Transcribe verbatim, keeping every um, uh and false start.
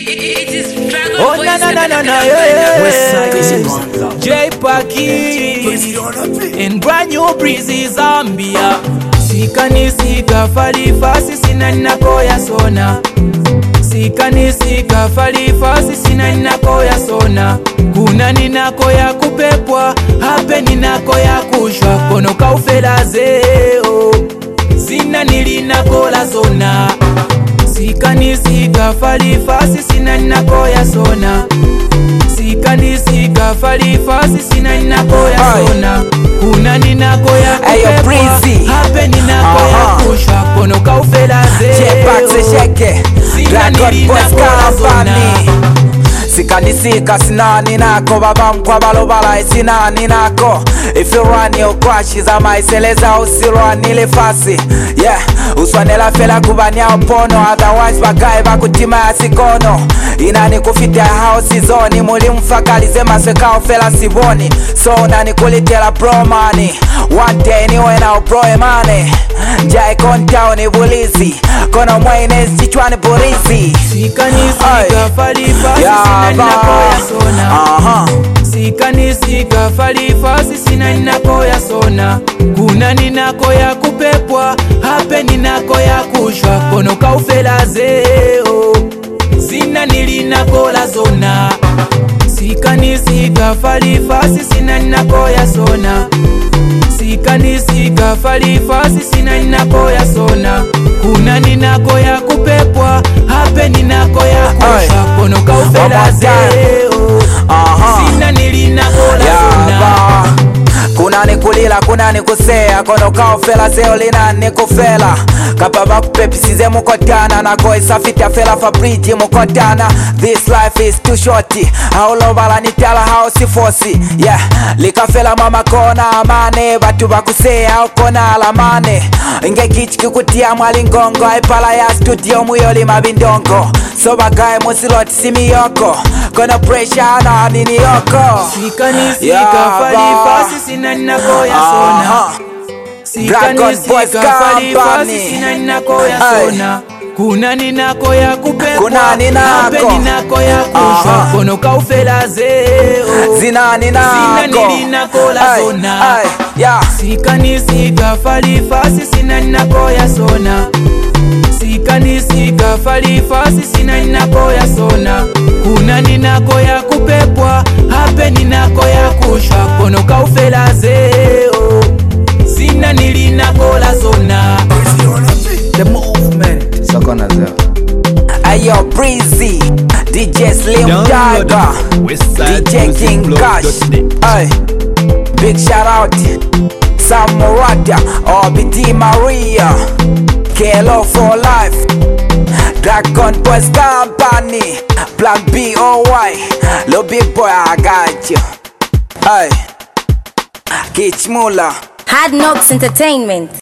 It is Dragon Oh Voice. na na na na na yeah. J Paki in brand new breezy Zambia. Sikani sika fali fasi sina nako ya sona. Sikani sika fali fasi sina nako ya sona. Kuna ninako ya kupepwa, hape ninako ya kushwa. Kono kaufela zeo, zina nilinako la zona. Sikani sika fali fasi sina nako ya sona. Sikani sika fali fasi sina nako ya sona. Kuna ninako ya kupepwa, hape ninako ya kushwa. Kono kaufela zeo, zina nilinako la zona. Sikanisika sinani nako baba mkwa balobala isinani nako. If you run your crashes ama iseleza usirwani ile fasi. Yeah, uswanela fela kubania upono. Otherwise bagaye bakutima ya sikono. Inani kufitia house zoni. Muli mfakalize masweka ufela siboni. So nani kulitela bro money. One day niwe na ubroe money. Jai konta ni bulizi. Kono mwene zichwani burizi. Sikani sika fali fasi sina nako ya sona. Sikani sika fali fasi sina nako ya sona. Kuna ninako ya kupepwa, hape ninako ya kushwa. Kono kaufela zeo, zina nilinako la zona. Sikani sika fali fasi sina nako ya sona. Sikani sika fali fasi sina ninako ya sona. Kuna ninako ya kupepwa, hape ninako ya kushwa. Kono kaufela zeo, zina nilinako la zona. Kuna ni kulila, kuna ni kusea. Kono kaufela zeo lina ni kufela. Kapaba kupepi size mukotana. Na koi safita fela fabriji mukotana. This life is too shorty. Haulo bala nitala hao si fosi. Yeah, lika fela mama kona amane. Batu bakusea ukona alamane. Inge kichiki kutia mwali ngongo. Haipala ya studio muyoli mabindongo. So bagaye musiloti simi yoko. Kono pressure na adini yoko. Sikani sika fali fasi sina nako ya sona. Sikani sika fali fasi sina nako ya sona. Kuna ninako ya kupepwa, hape ninako ya kushwa. Kono kaufela zeo, zina nilinako la zona. Sikani sika fali fasi sina nako ya sona. Sikani sika fali fasi sina nako ya sona. Kuna ninako ya kupepwa, hape ninako ya kushwa. Kono kaufela zeo, zina nilinako la zona. The movement Sakona zeo. Ayo Breezy, D J Slim Jagger, D J King Cash. Ay, big shout out Sam Murata, O B D Maria, K L O for life, Dragon Voice Company, Plan B O Y. Lo big boy, I got you. Ay, Kitch Mula, Hard Knocks Entertainment.